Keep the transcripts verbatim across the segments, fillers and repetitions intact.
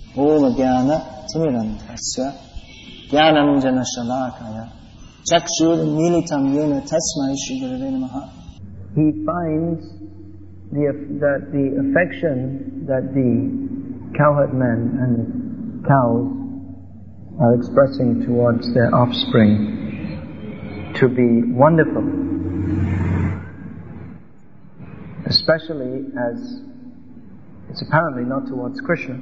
Om Jnana Timirandhasya Jnanam Jana Shalakaya Chakshur Militam Yena Tasmai Shri Gurave Namaha. He finds the, that the affection that the cowherd men and the cows are expressing towards their offspring to be wonderful, especially as it's apparently not towards Krishna.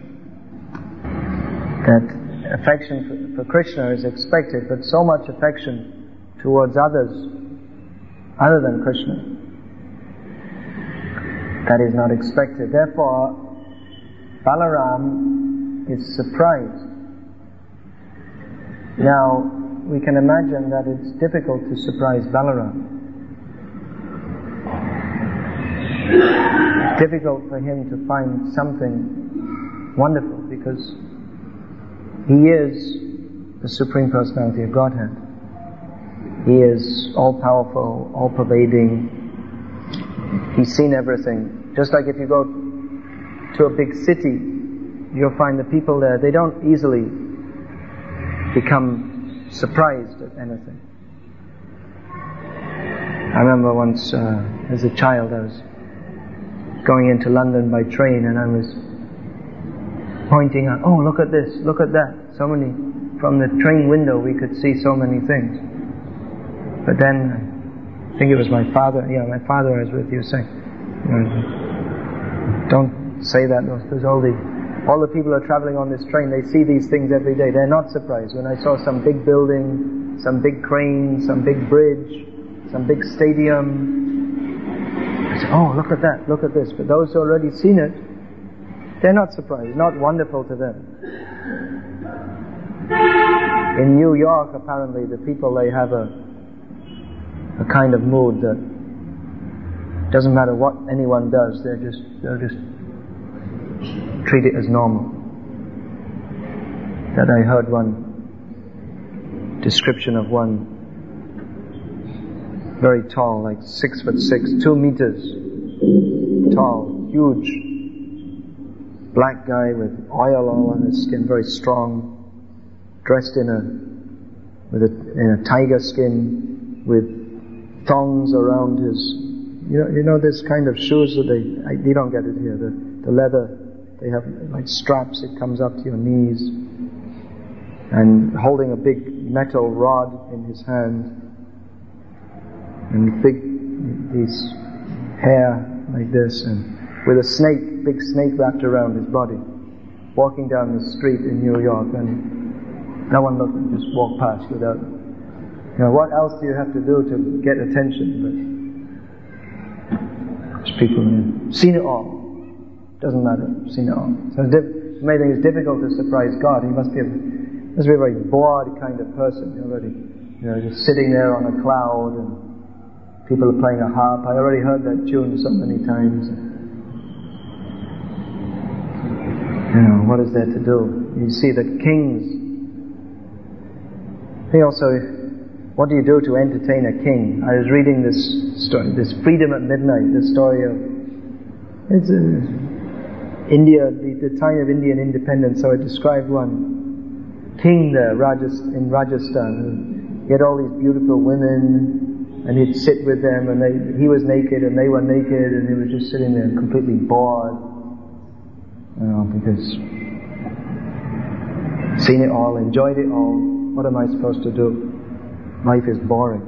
That affection for, for Krishna is expected, but so much affection towards others other than Krishna, that is not expected. Therefore, Balaram is surprised. Now, we can imagine that it's difficult to surprise Balaram. It's difficult for him to find something wonderful because he is the Supreme Personality of Godhead. He is all-powerful, all-pervading. He's seen everything. Just like if you go to a big city, you'll find the people there, they don't easily become surprised at anything. I remember once, uh, as a child, I was going into London by train and I was pointing out, oh, look at this, look at that. So many, from the train window we could see so many things. But then, I think it was my father, yeah, my father I was with you saying, you know, don't say that, there's all the, all the people who are traveling on this train, they see these things every day, they're not surprised. When I saw some big building, some big crane, some big bridge, some big stadium, I said, oh, look at that, look at this. But those who already seen it, they're not surprised, not wonderful to them. In New York, apparently, the people, they have a a kind of mood that doesn't matter what anyone does, they're just, they'll just treat it as normal. That I heard one description of one very tall, like six foot six, two meters tall, huge black guy with oil all on his skin, very strong, dressed in a with a in a tiger skin with thongs around his, you know, you know this kind of shoes that they, I, you don't get it here, the, the leather, they have like straps, it comes up to your knees, and holding a big metal rod in his hand, and big, these hair like this, and with a snake, big snake wrapped around his body, walking down the street in New York, and no one looked, just walked past without, you know, what else do you have to do to get attention? But there's people who've seen it all. Doesn't matter, seen it all. So it's diff- amazing, it's difficult to surprise God. He must be a, must be a very bored kind of person already. You know, just sitting there on a cloud and people are playing a harp. I already heard that tune so many times. You know, what is there to do? You see that kings, he also, what do you do to entertain a king? I was reading this story, this Freedom at Midnight, the story of, it's a, India, the, the time of Indian independence, so it described one king there, Rajas, in Rajasthan. He had all these beautiful women, and he'd sit with them, and they, he was naked, and they were naked, and he was just sitting there completely bored. You know, because seen it all, enjoyed it all, what am I supposed to do? Life is boring.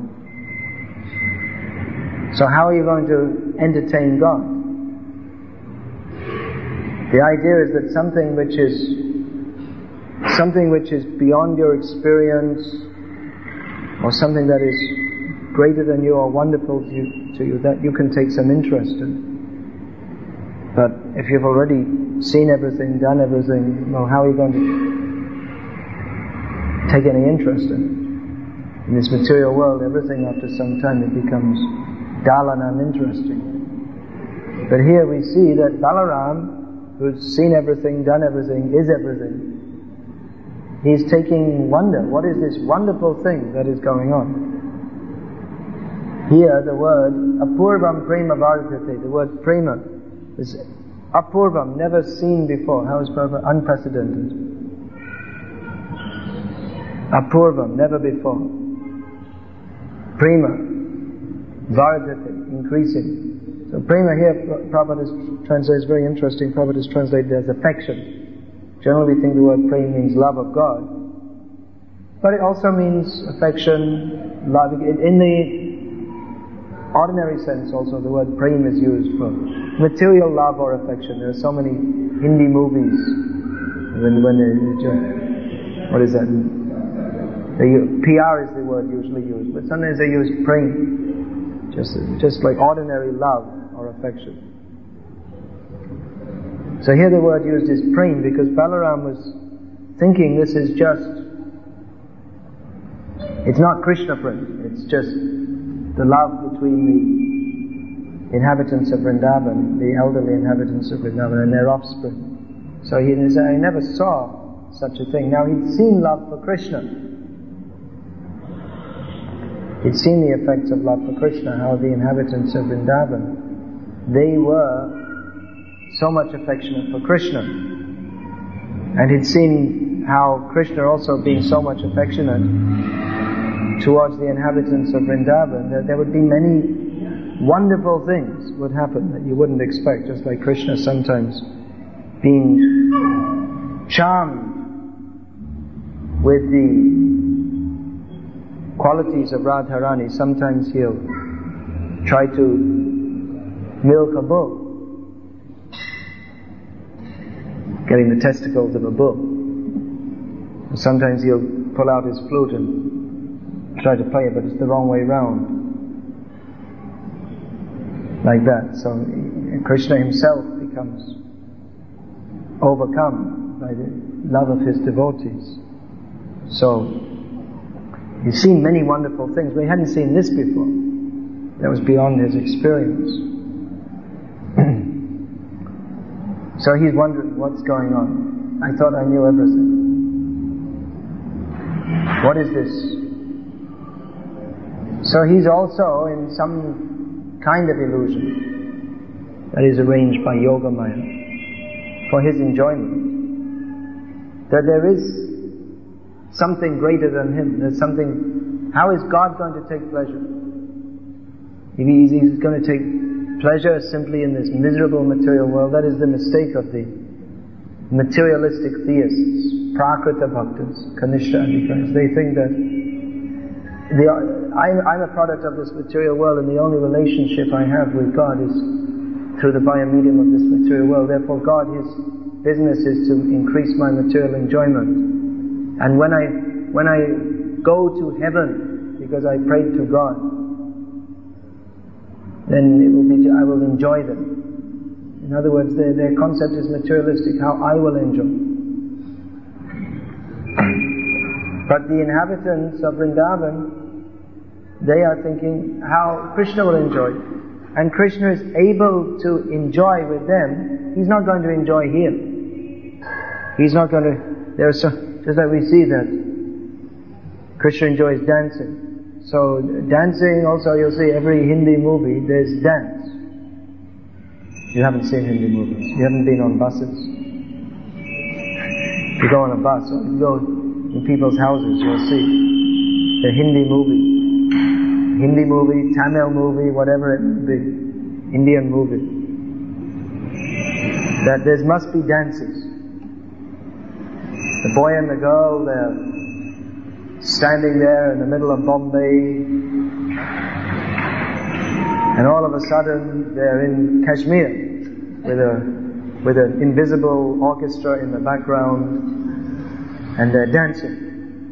So how are you going to entertain God? The idea is that something which is something which is beyond your experience, or something that is greater than you or wonderful to you, to you, that you can take some interest in. But if you've already seen everything, done everything, well, how are you going to take any interest in it? In this material world, everything after some time it becomes dull and uninteresting. But here we see that Balaram, who's seen everything, done everything, is everything, he's taking wonder. What is this wonderful thing that is going on? Here the word apurvam prema vartate, the word prema is Apurvam, never seen before. How is Prabhupada? Unprecedented. Apurvam, never before. Prema, vardhate, increasing. So prema here, Prabhupada is translated, very interesting, Prabhupada is translated as affection. Generally we think the word prema means love of God. But it also means affection, love. In the ordinary sense also the word prema is used for material love or affection. There are so many Hindi movies when, when they, what is that? They, P R is the word usually used, but sometimes they use prem, just, just like ordinary love or affection. So here the word used is prem because Balaram was thinking this is just, it's not Krishna prem, it's just the love between the inhabitants of Vrindavan, the elderly inhabitants of Vrindavan and their offspring. So he said, I never saw such a thing. Now he'd seen love for Krishna. He'd seen the effects of love for Krishna, how the inhabitants of Vrindavan, they were so much affectionate for Krishna. And he'd seen how Krishna also being so much affectionate towards the inhabitants of Vrindavan, that there would be many wonderful things would happen that you wouldn't expect, just like Krishna sometimes being charmed with the qualities of Radharani. Sometimes he'll try to milk a bull, getting the testicles of a bull. Sometimes he'll pull out his flute and try to play it, but it's the wrong way round. Like that. So Krishna himself becomes overcome by the love of his devotees. So he's seen many wonderful things, but he hadn't seen this before. That was beyond his experience. So he's wondering what's going on. I thought I knew everything. What is this? So he's also in some kind of illusion that is arranged by Yogamaya for his enjoyment. That there is something greater than him. There's something. How is God going to take pleasure? If he's, he's going to take pleasure simply in this miserable material world, that is the mistake of the materialistic theists, Prakrita Bhaktas, Kanishta Adhikaris. They think that the, I'm, I'm a product of this material world and the only relationship I have with God is through the via medium of this material world. Therefore God, his business is to increase my material enjoyment. And when I when I go to heaven because I prayed to God, then it will be I will enjoy them. In other words, their their concept is materialistic. How I will enjoy. But the inhabitants of Vrindavan, they are thinking how Krishna will enjoy. And Krishna is able to enjoy with them. He's not going to enjoy here. He's not going to. There are so. Just like we see that Krishna enjoys dancing. So dancing also, you'll see every Hindi movie, there's dance. You haven't seen Hindi movies. You haven't been on buses. You go on a bus, or you go in people's houses, you'll see the Hindi movie. Hindi movie, Tamil movie, whatever it may be. Indian movie. That there must be dances. The boy and the girl, they're standing there in the middle of Bombay, and all of a sudden they're in Kashmir with a with an invisible orchestra in the background, and they're dancing.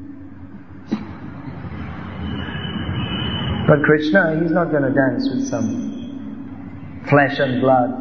But Krishna, he's not going to dance with some flesh and blood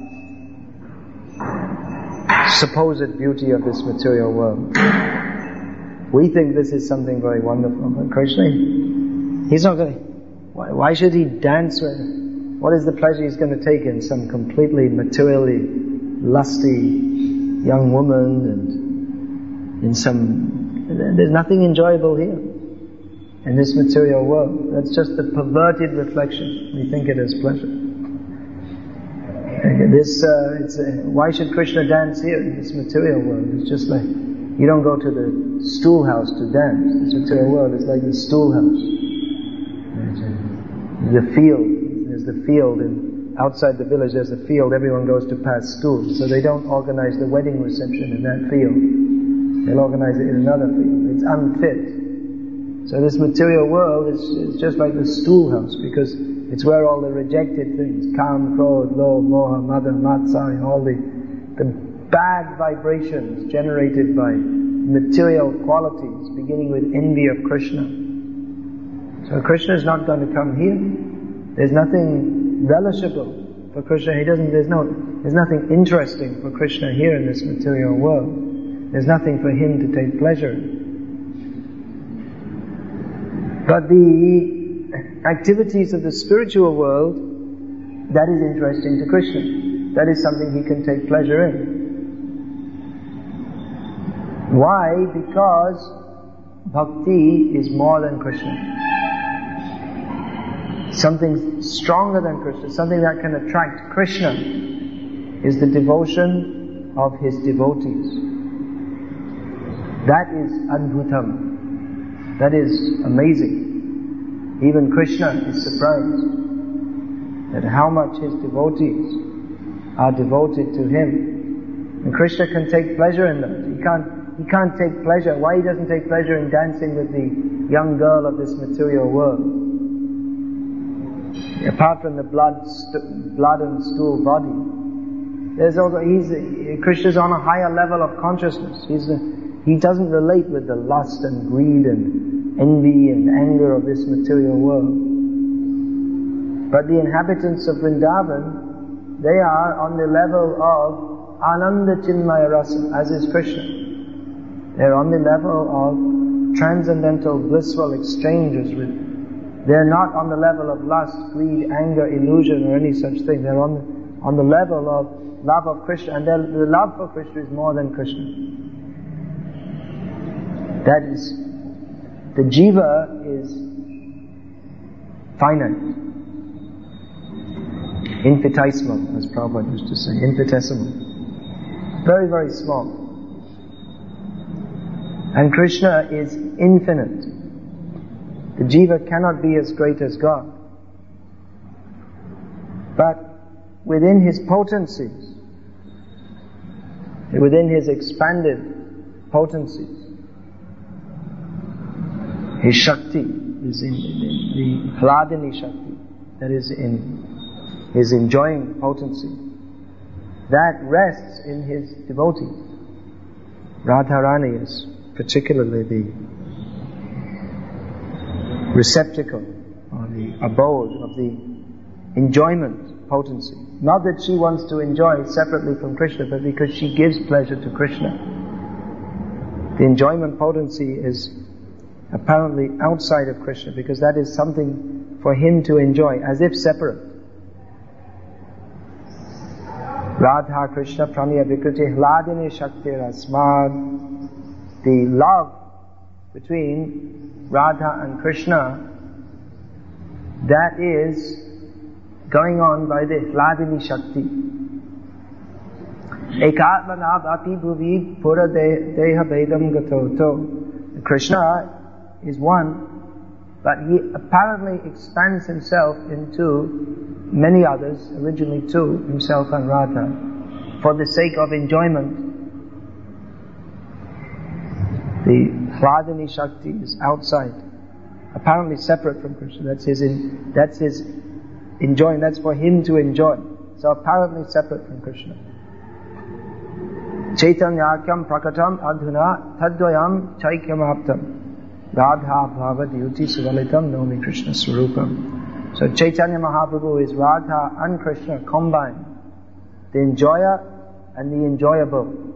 supposed beauty of this material world. We think this is something very wonderful, but Krishna, he's not going to. Why, why should he dance with? What is the pleasure he's going to take in some completely materially lusty young woman and in some? There's nothing enjoyable here in this material world. That's just the perverted reflection. We think it is pleasure. This, uh, it's, uh, why should Krishna dance here in this material world? It's just like, you don't go to the stool house to dance. This material world is like the stool house. The field, there's the field, and outside the village there's a field, everyone goes to pass stools. So they don't organize the wedding reception in that field. They'll organize it in another field. It's unfit. So this material world is, is just like the stool house, because it's where all the rejected things, Kam, Krodh, Lobh, Moha, Mada, Matsarya, all the, the bad vibrations generated by material qualities, beginning with envy of Krishna. So Krishna is not going to come here. There's nothing relishable for Krishna. He doesn't, there's no, there's nothing interesting for Krishna here in this material world. There's nothing for him to take pleasure in. But the activities of the spiritual world, that is interesting to Krishna. That is something he can take pleasure in. Why? Because bhakti is more than Krishna. Something stronger than Krishna, something that can attract Krishna, is the devotion of his devotees. That is adbhutam. That is amazing. Even Krishna is surprised at how much his devotees are devoted to him. And Krishna can take pleasure in that. He can't, he can't take pleasure. Why he doesn't take pleasure in dancing with the young girl of this material world? Apart from the blood, st- blood and stool body, there's also, he's, Krishna's on a higher level of consciousness. He's a, he doesn't relate with the lust and greed and envy and anger of this material world. But the inhabitants of Vrindavan, they are on the level of Ananda Chinmaya Rasa, as is Krishna. They're on the level of transcendental blissful exchanges with. They're not on the level of lust, greed, anger, illusion or any such thing. They're on the, on the level of love of Krishna, and the love for Krishna is more than Krishna. That is, the jiva is finite, infinitesimal, as Prabhupada used to say, infinitesimal, very, very small. And Krishna is infinite. The jiva cannot be as great as God. But within his potencies, within his expanded potencies, his Shakti is in the, the Hladini Shakti, that is in his enjoying potency, that rests in his devotees. Radharani is particularly the receptacle or the abode of the enjoyment potency. Not that she wants to enjoy separately from Krishna, but because she gives pleasure to Krishna. The enjoyment potency is apparently outside of Krishna, because that is something for him to enjoy, as if separate. Radha Krishna Praniya Vikriti Hladini Shaktir Asmad. The love between Radha and Krishna, that is going on by the Hladini Shakti. Ekatmanab api bhuvid pura deha bedam gatoto. Krishna is one, but he apparently expands himself into many others, originally two, himself and Radha, for the sake of enjoyment. The Hladini Shakti is outside, apparently separate from Krishna. That's his, in, that's his enjoying, that's for him to enjoy. So apparently separate from Krishna. Chaitanyakam prakatam adhuna tadvayam chaikyamaptam Radha bhava dyuti suvalitam nomi Krishna swarupam. So Chaitanya Mahaprabhu is Radha and Krishna combined, the enjoyer and the enjoyable.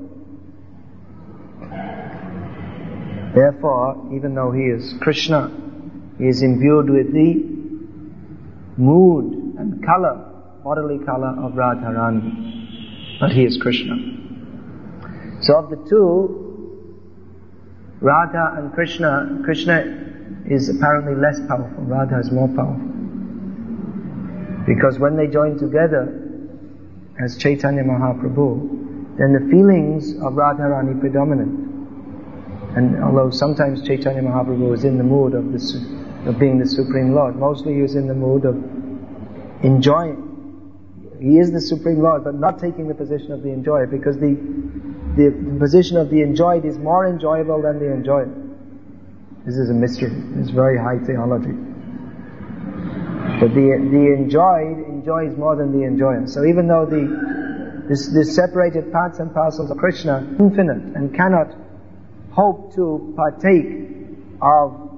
Therefore, even though he is Krishna, he is imbued with the mood and color, bodily color of Radharani. But he is Krishna. So of the two, Radha and Krishna, Krishna is apparently less powerful, Radha is more powerful. Because when they join together, as Chaitanya Mahaprabhu, then the feelings of Radharani predominate. And although sometimes Chaitanya Mahaprabhu is in the mood of, the, of being the Supreme Lord, mostly he is in the mood of enjoying. He is the Supreme Lord, but not taking the position of the enjoyer, because the, the position of the enjoyed is more enjoyable than the enjoyer. This is a mystery. It's very high theology. But the the enjoyed enjoys more than the enjoyer. So even though the this, this separated parts and parcels of Krishna are infinite and cannot hope to partake of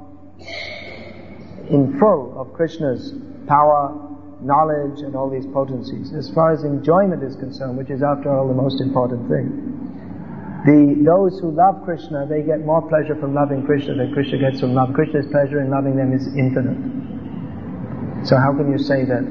in full of Krishna's power, knowledge and all these potencies, as far as enjoyment is concerned, which is after all the most important thing, the those who love Krishna, they get more pleasure from loving Krishna than Krishna gets from love. Krishna's pleasure in loving them is infinite. So how can you say that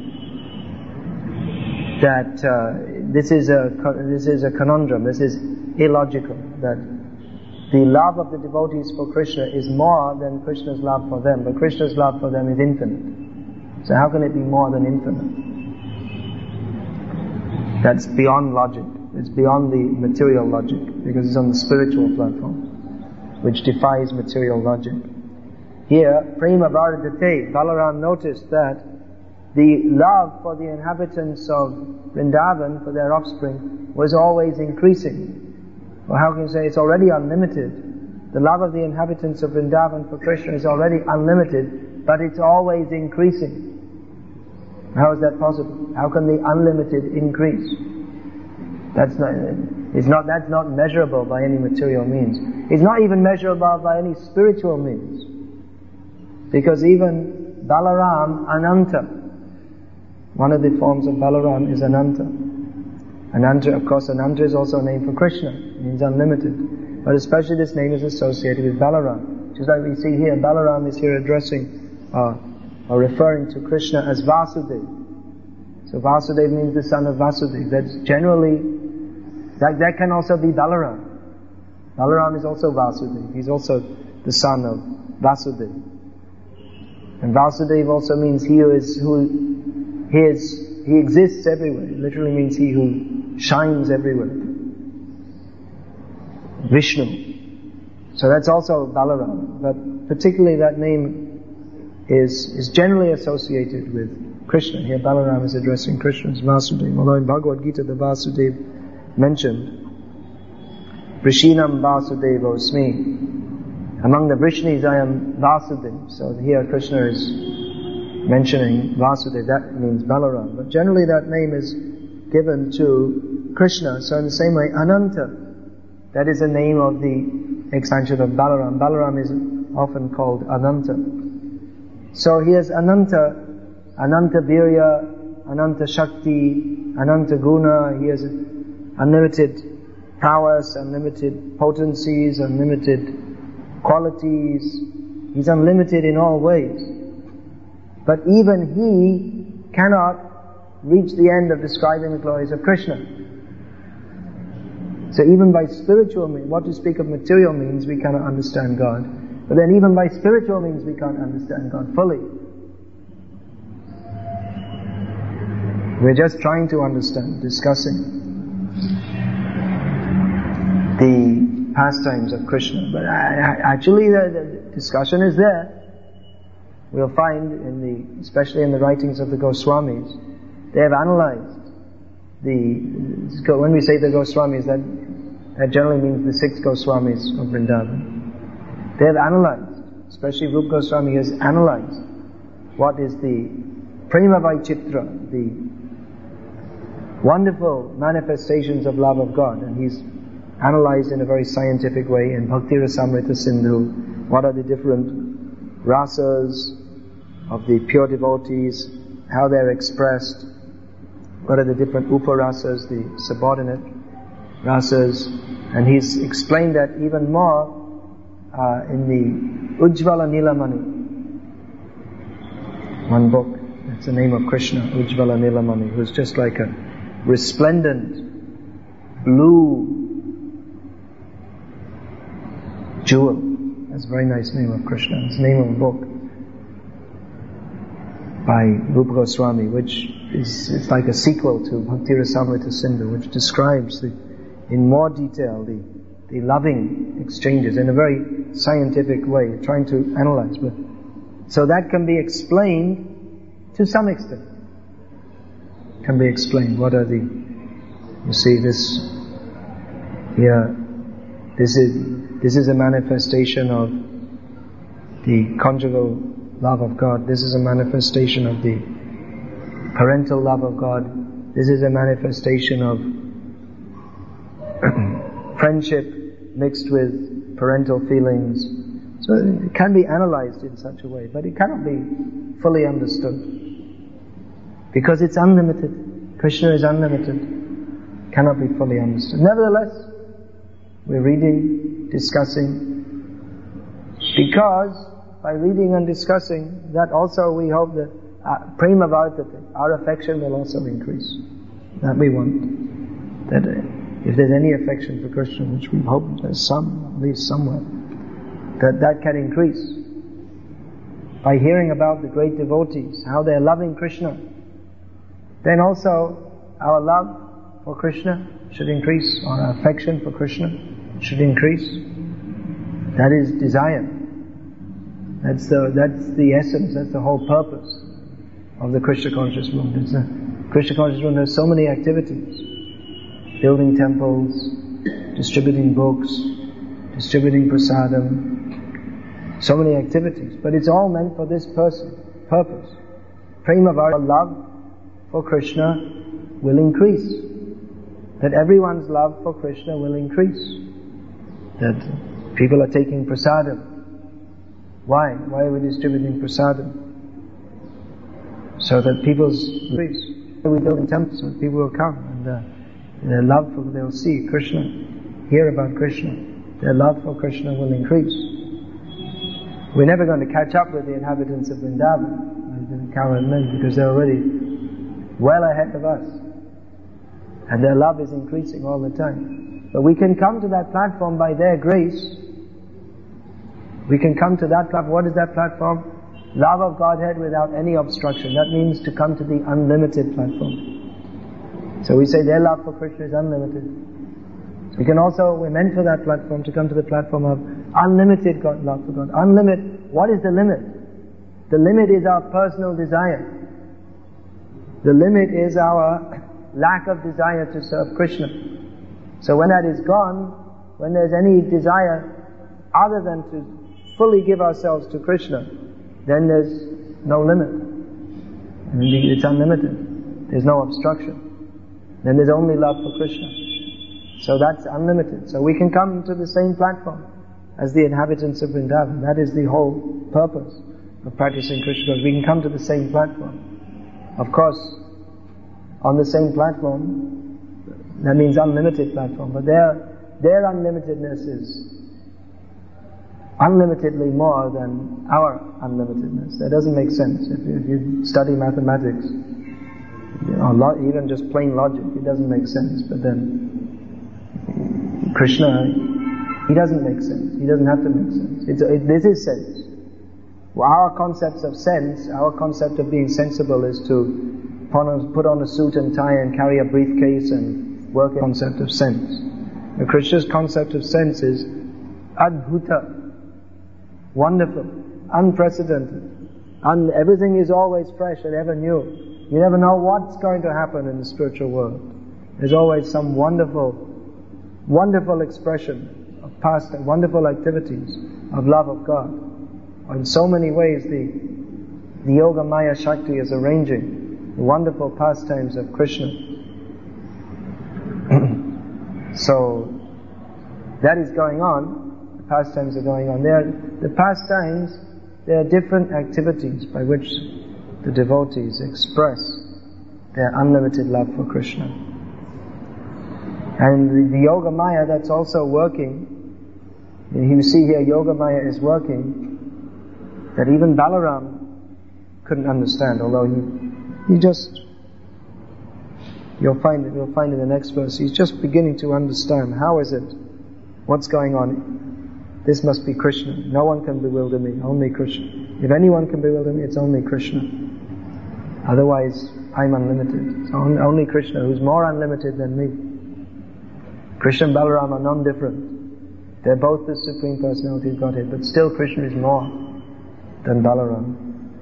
that uh, this is a this is a conundrum, this is illogical, that the love of the devotees for Krishna is more than Krishna's love for them, but Krishna's love for them is infinite. So how can it be more than infinite? That's beyond logic. It's beyond the material logic, because it's on the spiritual platform, which defies material logic. Here, Prema Vardhate, Balaram noticed that the love for the inhabitants of Vrindavan, for their offspring, was always increasing. Well, how can you say it's already unlimited? The love of the inhabitants of Vrindavan for Krishna is already unlimited, but it's always increasing. How is that possible? How can the unlimited increase? That's not, it's not, that's not measurable by any material means. It's not even measurable by any spiritual means. Because even Balaram, Ananta, one of the forms of Balaram is Ananta. Ananta, of course, Ananta is also a name for Krishna. It means unlimited. But especially this name is associated with Balaram. Just like we see here, Balaram is here addressing, uh, or referring to Krishna as Vasudev. So Vasudev means the son of Vasudeva. That's generally, that, that can also be Balaram. Balaram is also Vasudeva. He's also the son of Vasudeva. And Vasudeva also means he who is, who, he is, he exists everywhere. It literally means he who shines everywhere. Vishnu. So that's also Balaram. But particularly that name is, is generally associated with Krishna. Here Balaram is addressing Krishna as Vasudeva. Although in Bhagavad Gita the Vasudeva mentioned, Vrishinam Vasudevosmi. Among the Vrishnis I am Vasudeva. So here Krishna is mentioning Vasudeva. That means Balaram. But generally that name is given to Krishna. So in the same way, Ananta, that is the name of the expansion of Balaram. Balaram is often called Ananta. So here's Ananta, Ananta Virya, Ananta Shakti, Ananta Guna. He has unlimited prowess, unlimited potencies, unlimited qualities. He's unlimited in all ways. But even he cannot reach the end of describing the glories of Krishna. So even by spiritual means, what to speak of material means, we cannot understand God. But then even by spiritual means, we can't understand God fully. We're just trying to understand, discussing the pastimes of Krishna. But actually the, the discussion is there. We'll find in the, especially in the writings of the Goswamis, they have analyzed the, when we say the Goswamis, that, that generally means the six Goswamis of Vrindavan. They have analyzed, especially Rupa Goswami has analyzed what is the Prema Vaichitra, the wonderful manifestations of love of God, and he's analyzed in a very scientific way in Bhakti Rasamrita Sindhu, what are the different rasas of the pure devotees, how they're expressed, what are the different uparasas, the subordinate rasas, and he's explained that even more uh, in the Ujjvala Nilamani, one book, that's the name of Krishna, Ujjvala Nilamani, who's just like a resplendent blue jewel. That's a very nice name of Krishna. It's the name of a book. by Rupa Goswami, which is it's like a sequel to Bhakti Rasamrita Sindhu, which describes the, in more detail the, the loving exchanges in a very scientific way, trying to analyze. But so that can be explained to some extent. Can be explained. What are the, you see this here, this is, this is a manifestation of the conjugal love of God. This is a manifestation of the parental love of God. This is a manifestation of friendship mixed with parental feelings. So it can be analyzed in such a way, but it cannot be fully understood. Because it's unlimited. Krishna is unlimited. Cannot be fully understood. Nevertheless, we're reading, discussing, because by reading and discussing, that also we hope that uh, prema vartate, our affection will also increase. That we want. That uh, if there's any affection for Krishna, which we hope there's some, at least somewhere, that that can increase. By hearing about the great devotees, how they're loving Krishna, then also our love for Krishna should increase, or our affection for Krishna should increase. That is desire. That's the, that's the essence, that's the whole purpose of the Krishna Conscious Movement. It's a, Krishna Conscious Movement has so many activities. Building temples, distributing books, distributing prasadam, so many activities. But it's all meant for this person, purpose. Prema Varta, love for Krishna will increase. That everyone's love for Krishna will increase. That people are taking prasadam. Why? Why are we distributing prasadam? So that people's increase. We build temples so people will come and uh, their love for, they'll see Krishna, hear about Krishna. Their love for Krishna will increase. We're never going to catch up with the inhabitants of Vrindavan, like the Karan men, because they're already well ahead of us. And their love is increasing all the time. But we can come to that platform by their grace. We can come to that platform. What is that platform? Love of Godhead without any obstruction. That means to come to the unlimited platform. So we say their love for Krishna is unlimited. So we can also, we're meant for that platform to come to the platform of unlimited God, love for God. Unlimited. What is the limit? The limit is our personal desire. The limit is our lack of desire to serve Krishna. So when that is gone, when there's any desire other than to fully give ourselves to Krishna, then there's no limit. And it's unlimited. There's no obstruction. Then there's only love for Krishna. So that's unlimited. So we can come to the same platform as the inhabitants of Vrindavan. That is the whole purpose of practicing Krishna. We can come to the same platform. Of course, on the same platform, that means unlimited platform, but their, their unlimitedness is unlimitedly more than our unlimitedness. That doesn't make sense. If you, if you study mathematics, you know, lo- even just plain logic, it doesn't make sense. But then, Krishna, he doesn't make sense. He doesn't have to make sense. It's, it, this is sense. Well, our concepts of sense, our concept of being sensible is to put on, put on a suit and tie and carry a briefcase and work a concept of sense. The Krishna's concept of sense is adbhuta, wonderful, unprecedented. Un- everything is always fresh and ever new. You never know what's going to happen in the spiritual world. There's always some wonderful, wonderful expression of past, wonderful activities of love of God. In so many ways, the, the Yoga Maya Shakti is arranging the wonderful pastimes of Krishna. So, that is going on. The pastimes are going on. There, the pastimes, there are different activities by which the devotees express their unlimited love for Krishna. And the, the Yoga Maya that's also working, you see here Yoga Maya is working, that even Balaram couldn't understand, although he, he just, you'll find it, you'll find in the next verse, he's just beginning to understand, how is it, what's going on? This must be Krishna. No one can bewilder me, only Krishna. If anyone can bewilder me, it's only Krishna. Otherwise, I'm unlimited. It's only Krishna who's more unlimited than me. Krishna and Balaram are non-different. They're both the Supreme Personality of Godhead, but still Krishna is more than Balaram.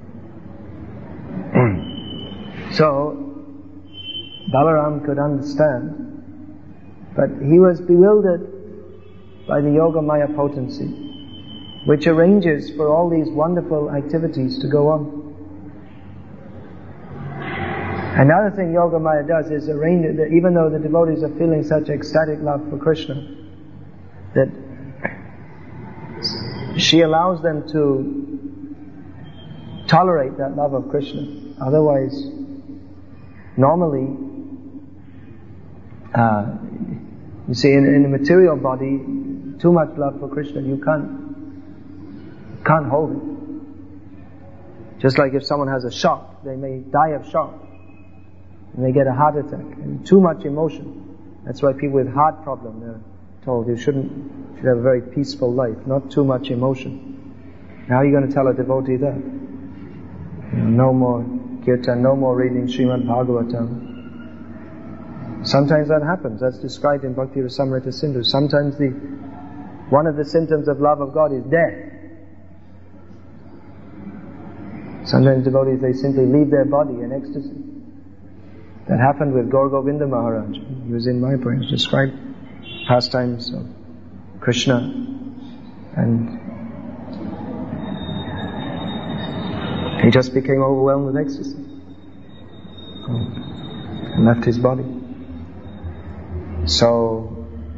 So, Balaram could understand, but he was bewildered by the Yoga Maya potency, which arranges for all these wonderful activities to go on. Another thing Yoga Maya does is arrange it, that even though the devotees are feeling such ecstatic love for Krishna, that she allows them to tolerate that love of Krishna. Otherwise, normally, uh, you see, in, in a material body, too much love for Krishna, you can't can't hold it. Just like if someone has a shock, they may die of shock, and they get a heart attack. And too much emotion. That's why people with heart problem, they're told you shouldn't should have a very peaceful life, not too much emotion. How are you going to tell a devotee that? You know, no more kirtan, no more reading Srimad Bhagavatam. Sometimes that happens. That's described in Bhakti Rasamrita Sindhu. Sometimes the one of the symptoms of love of God is death. Sometimes devotees, they simply leave their body in ecstasy. That happened with Gaur Govinda Maharaj. He was in Mayapur. He described pastimes of Krishna, and he just became overwhelmed with ecstasy and left his body. So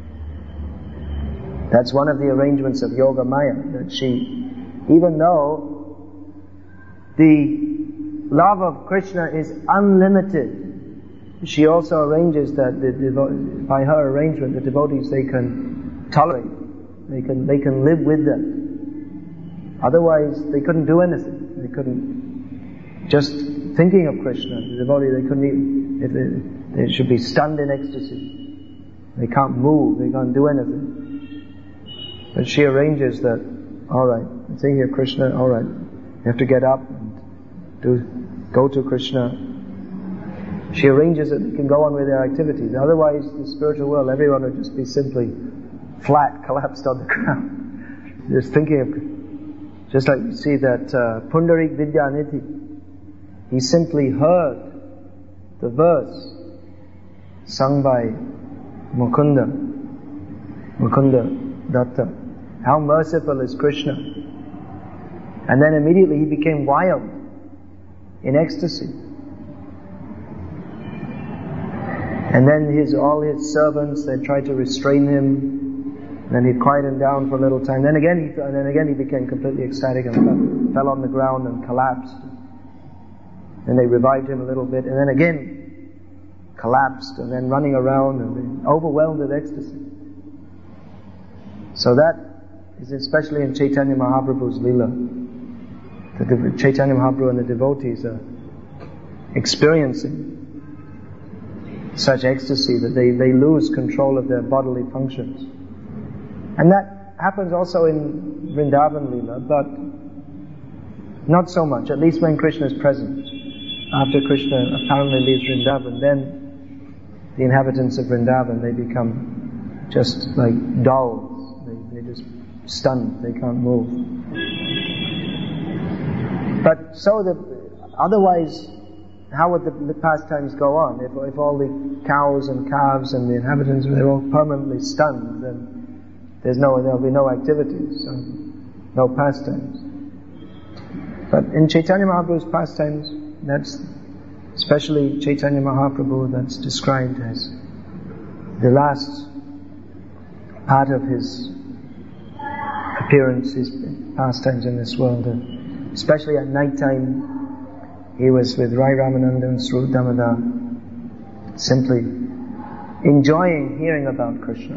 that's one of the arrangements of Yoga Maya, that she, even though the love of Krishna is unlimited, she also arranges that the devo- by her arrangement, the devotees, they can tolerate, they can they can live with that. Otherwise, they couldn't do anything. They couldn't just thinking of Krishna. The devotee, they couldn't even, if they, they should be stunned in ecstasy. They can't move. They can't do anything. But she arranges that. All right, thinking of Krishna. All right, you have to get up and do go to Krishna. She arranges that they can go on with their activities. Otherwise, the spiritual world, everyone would just be simply flat, collapsed on the ground. Just thinking of, just like you see that uh, Pundarik Vidyanidhi, he simply heard the verse sung by Mukunda, Mukunda Datta. How merciful is Krishna. And then immediately he became wild in ecstasy. And then his all his servants, they tried to restrain him. Then he'd quiet him down for a little time. Then again, he and then again he became completely ecstatic and fell, fell on the ground and collapsed. Then they revived him a little bit, and then again collapsed, and then running around and overwhelmed with ecstasy. So that is especially in Chaitanya Mahaprabhu's Leela. The Chaitanya Mahaprabhu and the devotees are experiencing such ecstasy that they, they lose control of their bodily functions. And that happens also in Vrindavan Leela, but not so much, at least when Krishna is present. After Krishna apparently leaves Vrindavan, then the inhabitants of Vrindavan, they become just like dolls. They, they're just stunned, they can't move. But so that, otherwise, how would the, the pastimes go on? If, if all the cows and calves and the inhabitants, they're all permanently stunned, then there's no, there'll be no activities, so no pastimes. But in Chaitanya Mahaprabhu's pastimes, that's, especially Chaitanya Mahaprabhu, that's described as the last part of his appearance, his pastimes in this world. And especially at night time, he was with Rai Ramananda and Swarup Damodar, simply enjoying hearing about Krishna,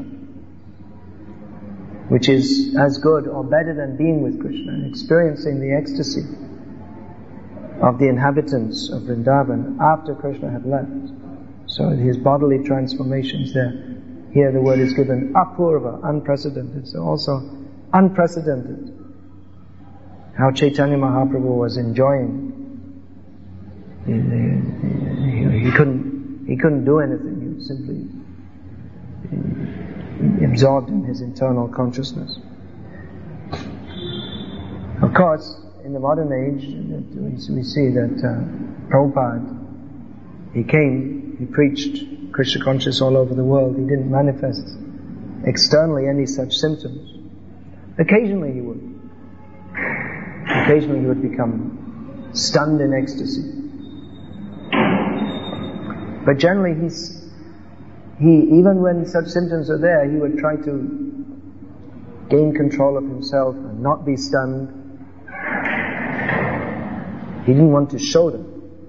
which is as good or better than being with Krishna, experiencing the ecstasy of the inhabitants of Vrindavan after Krishna had left. So his bodily transformations there. Here the word is given apurva, unprecedented. So also unprecedented how Chaitanya Mahaprabhu was enjoying He, he, he couldn't, he couldn't do anything. He was simply absorbed in his internal consciousness. Of course, in the modern age, we see that uh, Prabhupada, he came, he preached Krishna consciousness all over the world. He didn't manifest externally any such symptoms. Occasionally he would. Occasionally he would become stunned in ecstasy. But generally he's, he, even when such symptoms are there, he would try to gain control of himself and not be stunned. He didn't want to show them.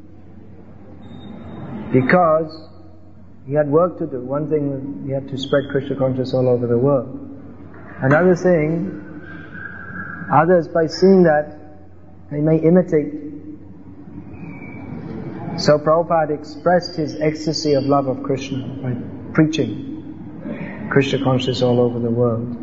Because he had work to do. One thing, he had to spread Krishna consciousness all over the world. Another thing, others by seeing that, they may imitate. So Prabhupada expressed his ecstasy of love of Krishna by preaching Krishna consciousness all over the world.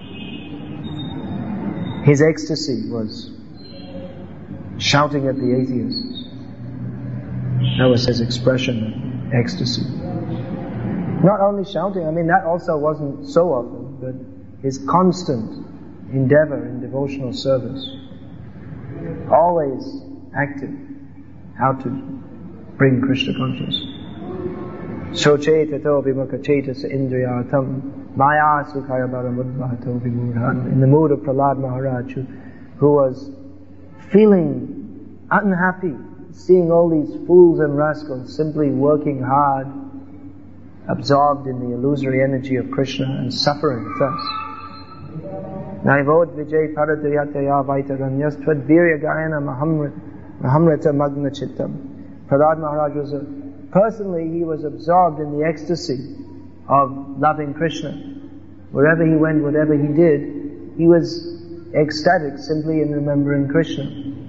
His ecstasy was shouting at the atheists. That was his expression of ecstasy. Not only shouting, I mean that also wasn't so often, but his constant endeavor in devotional service. Always active, how to bring Krishna consciousness. Sochetato vimukha cetasa indriyatam maya sukhaya baramudvato vimurhan. In the mood of Prahlad Maharaj, who, who was feeling unhappy, seeing all these fools and rascals simply working hard, absorbed in the illusory energy of Krishna and suffering thus. Naivod vijay paradayataya vaitaranyas tvad gayana mahamrita magna chittam. Prahlad Maharaj was a, personally he was absorbed in the ecstasy of loving Krishna. Wherever he went, whatever he did, he was ecstatic simply in remembering Krishna.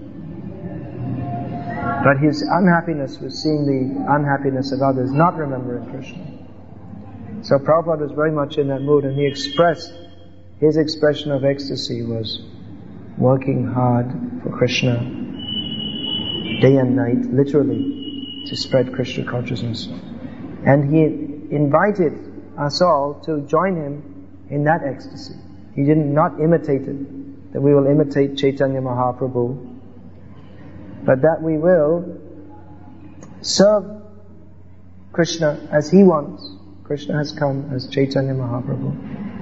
But his unhappiness was seeing the unhappiness of others, not remembering Krishna. So Prabhupada was very much in that mood, and he expressed, his expression of ecstasy was working hard for Krishna, day and night, literally, to spread Krishna consciousness. And he invited us all to join him in that ecstasy. He didn't not imitate it, that we will imitate Chaitanya Mahaprabhu, but that we will serve Krishna as he wants. Krishna has come as Chaitanya Mahaprabhu.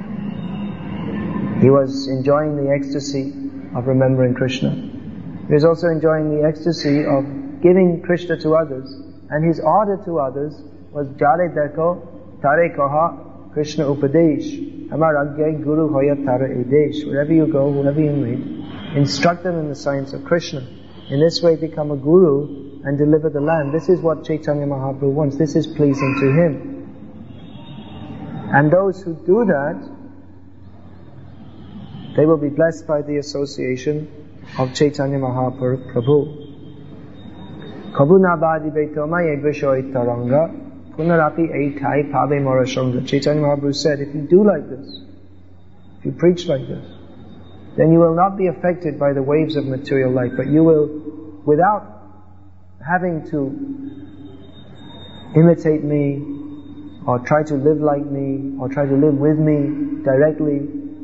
He was enjoying the ecstasy of remembering Krishna. He was also enjoying the ecstasy of giving Krishna to others. And his order to others was Jare Dekho, Tare Koha, Krishna Upadesh. Amar Agya Guru Hoya Tara Edesh. Wherever you go, whoever you meet, instruct them in the science of Krishna. In this way become a guru and deliver the land. This is what Chaitanya Mahaprabhu wants. This is pleasing to him. And those who do that, they will be blessed by the association of Chaitanya Mahaprabhu. Kabunabadi Beitoma Yegvishoy Taranga Punarapi Eitai Pabe Morashanga. Chaitanya Mahaprabhu said, if you do like this, if you preach like this, then you will not be affected by the waves of material life, but you will, without having to imitate me, or try to live like me, or try to live with me directly,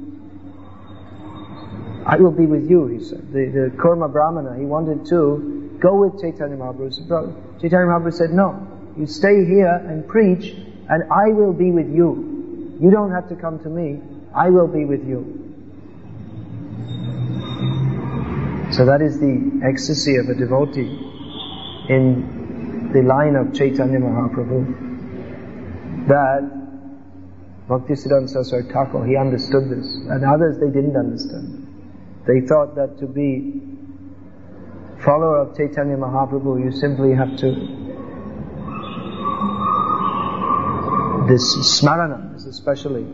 I will be with you, he said. The, the Kurma Brahmana, he wanted to go with Chaitanya Mahaprabhu. Chaitanya Mahaprabhu said, no, you stay here and preach, and I will be with you. You don't have to come to me, I will be with you. So that is the ecstasy of a devotee in the line of Chaitanya Mahaprabhu. That Bhaktisiddhanta Saraswati Thakur, he understood this, and others they didn't understand. They thought that to be follower of Chaitanya Mahaprabhu, you simply have to, this smarana is especially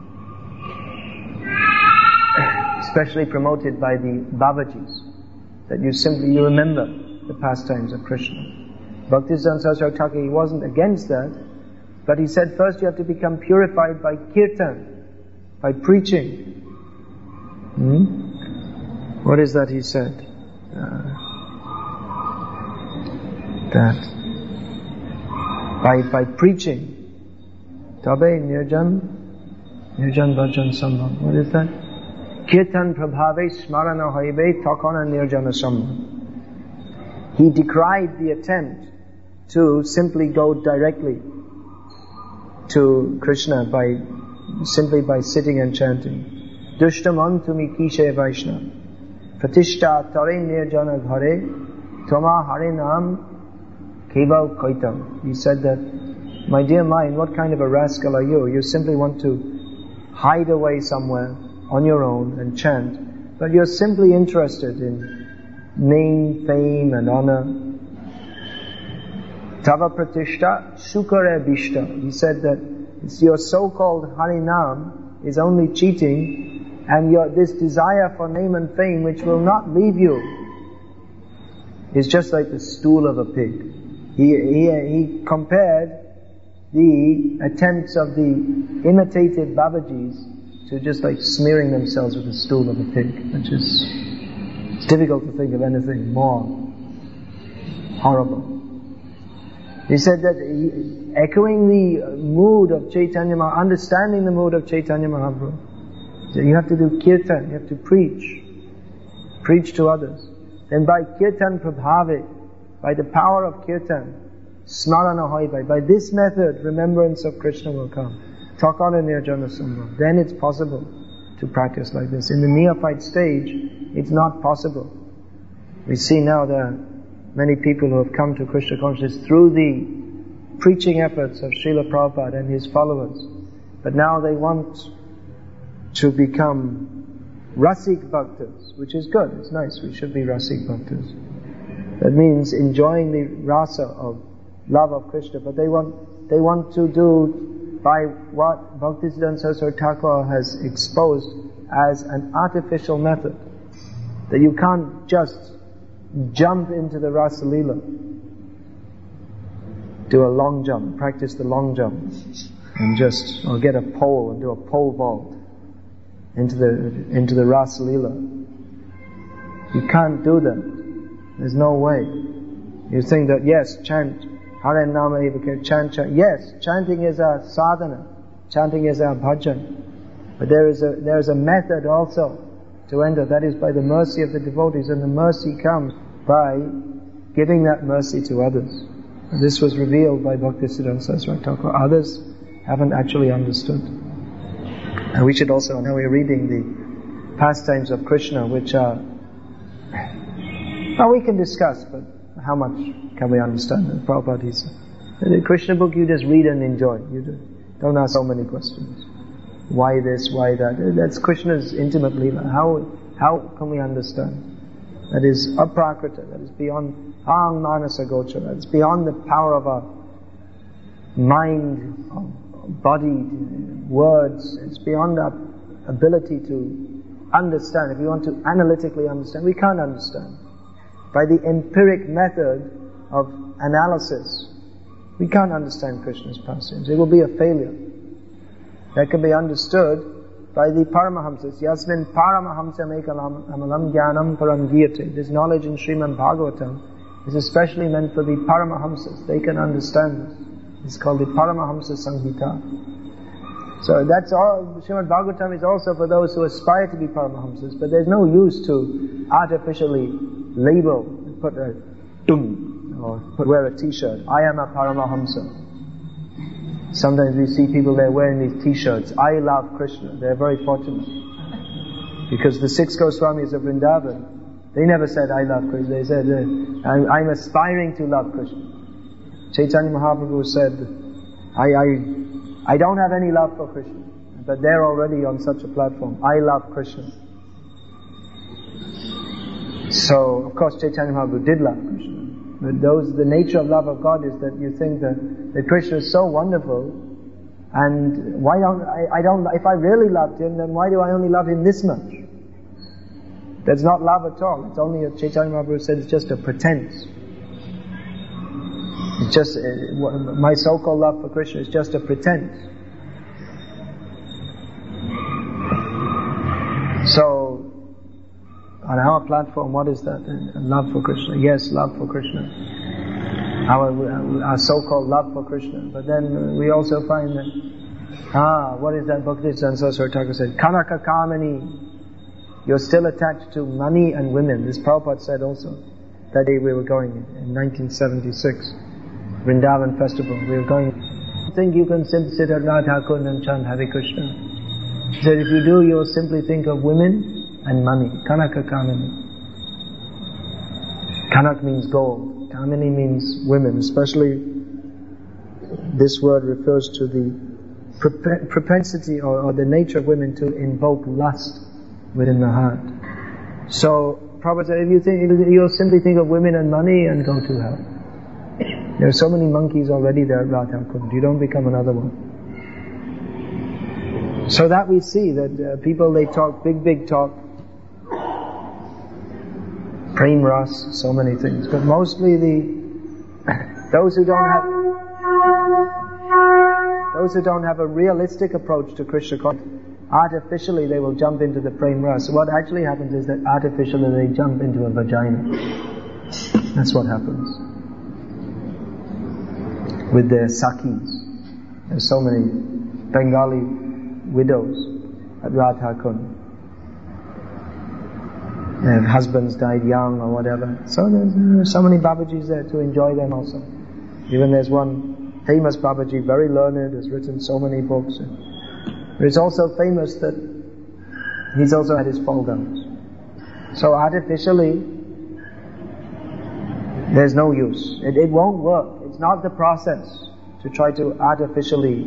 especially promoted by the Babajis, that you simply, you remember the pastimes of Krishna. Bhaktisiddhanta Saraswati Thakur, he wasn't against that, but he said first you have to become purified by kirtan, by preaching. Hmm? What is that he said? Uh, that. By, by preaching. Tabe nirjan, nirjan bhajan sambhav. What is that? Kirtan prabhave smarana haive takana nirjana sambhav. He decried the attempt to simply go directly to Krishna by simply by sitting and chanting. Dushtaman tumi kishe vaishna pratishta tare nirjana ghare toma hare nam keval kaitam. He said that, my dear mind, what kind of a rascal are you? You simply want to hide away somewhere on your own and chant, but you're simply interested in name, fame and honor. Tava pratishta sukare bishta. He said that it's your so-called Harinam is only cheating, and your this desire for name and fame which will not leave you is just like the stool of a pig. He, he, he compared the attempts of the imitated Babajis to just like smearing themselves with the stool of a pig, which is, it's difficult to think of anything more horrible. He said that, he, echoing the mood of Chaitanya Mahaprabhu, understanding the mood of Chaitanya Mahaprabhu, you have to do kirtan, you have to preach, preach to others. Then by kirtan prabhave, by the power of kirtan, smarana hoibai, by this method, remembrance of Krishna will come. Takana nirjana sambhav. Then it's possible to practice like this. In the neophyte stage, it's not possible. We see now there are many people who have come to Krishna consciousness through the preaching efforts of Srila Prabhupada and his followers. But now they want to become rasik bhaktas, which is good, it's nice, we should be rasik bhaktas. That means enjoying the rasa of love of Krishna, but they want they want to do by what Bhaktisiddhanta Saraswati Thakur has exposed as an artificial method. That you can't just jump into the Rasa Leela. Do a long jump, practice the long jump, and just, or get a pole and do a pole vault into the into the Rasa Leela. You can't do that. There's no way. You think that, yes, chant, Hare Nama Evakir, chant, chant. Yes, chanting is a sadhana. Chanting is a bhajan. But there is a, there is a method also to enter. That is by the mercy of the devotees. And the mercy comes by giving that mercy to others. And this was revealed by Bhaktisiddhanta Saraswati Thakur. Others haven't actually understood. And we should also, now we're reading the pastimes of Krishna, which are, well, we can discuss, but how much can we understand? Prabhupada, he said, the Krishna book you just read and enjoy. You don't ask so many questions. Why this, why that? That's Krishna's intimate leela. How, how can we understand? That is aprakrita, that is beyond ang manasa gochara, that is beyond the power of our mind, of body, words. It's beyond our ability to understand. If we want to analytically understand, we can't understand. By the empiric method of analysis, we can't understand Krishna's pastimes. It will be a failure. That can be understood by the Paramahamsas. Yasmin Paramahamsam ekalam amalam jnanam param giyate. This knowledge in Srimad Bhagavatam is especially meant for the Paramahamsas. They can understand this. It's called the Paramahamsa Samhita. So that's all. Srimad Bhagavatam is also for those who aspire to be Paramahamsas, but there's no use to artificially label, put a tum, or put, wear a t-shirt. I am a Paramahamsa. Sometimes we see people there wearing these t-shirts. I love Krishna. They're very fortunate. Because the six Goswamis of Vrindavan, they never said, I love Krishna. They said, I'm, I'm aspiring to love Krishna. Chaitanya Mahaprabhu said, I, I, I don't have any love for Krishna. But they're already on such a platform. I love Krishna. So, of course, Chaitanya Mahaprabhu did love Krishna. But those, the nature of love of God is that you think that, that Krishna is so wonderful, and why don't I, I don't, if I really loved Him, then why do I only love Him this much? That's not love at all. It's only, as Chaitanya Mahaprabhu said, it's just a pretense. It's just, uh, my so-called love for Krishna is just a pretense. So, on our platform, what is that? Love for Krishna. Yes, love for Krishna. our, our so-called love for Krishna. But then we also find that, ah, what is that Bhaktisiddhanta Saraswati Thakur said? Kanaka Kamini. You're still attached to money and women. This Prabhupada said also. That day we were going in nineteen seventy-six, Vrindavan festival. We were going. I think you can sit at Radha Kund and chant Hare Krishna. He said if you do, you'll simply think of women and money. Kanaka Kamini. Kanak means gold. Kamini means women. Especially this word refers to the propensity or, or the nature of women to invoke lust within the heart. So Prabhupada said, if you think, you'll simply think of women and money and go to hell. There are so many monkeys already there at Radha Kund. You don't become another one. So that we see that uh, people, they talk big, big talk. Prem Ras, so many things. But mostly the, those who don't have, those who don't have a realistic approach to Krishna consciousness, artificially they will jump into the prem rasa. So what actually happens is that artificially they jump into a vagina. That's what happens with their sakis. There's so many Bengali widows at Radha Kund. Their husbands died young or whatever. So there's, there's so many Babajis there to enjoy them also. Even there's one famous Babaji, very learned, has written so many books. But it's also famous that he's also had his fall downs. So artificially, there's no use. It, it won't work. It's not the process to try to artificially,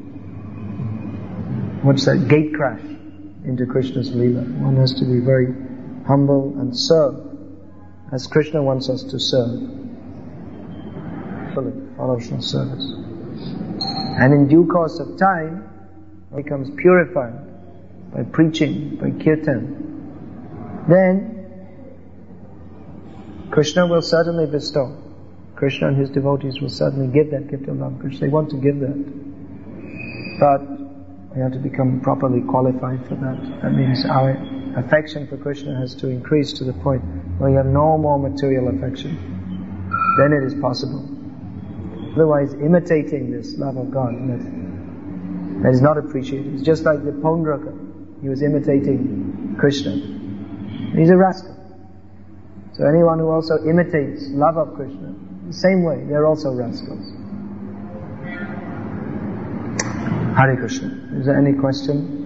what's that, gate crash into Krishna's Leela. One has to be very humble and serve as Krishna wants us to serve. Follow Krishna service. And in due course of time, becomes purified by preaching, by kirtan, then Krishna will certainly bestow. Krishna and his devotees will certainly give that gift of love. Krishna, they want to give that. But we have to become properly qualified for that. That means our affection for Krishna has to increase to the point where we have no more material affection. Then it is possible. Otherwise, imitating this love of God, that That is not appreciated. It's just like the Pondraka. He was imitating Krishna. He's a rascal. So anyone who also imitates love of Krishna, the same way, they're also rascals. Hare Krishna. Is there any question?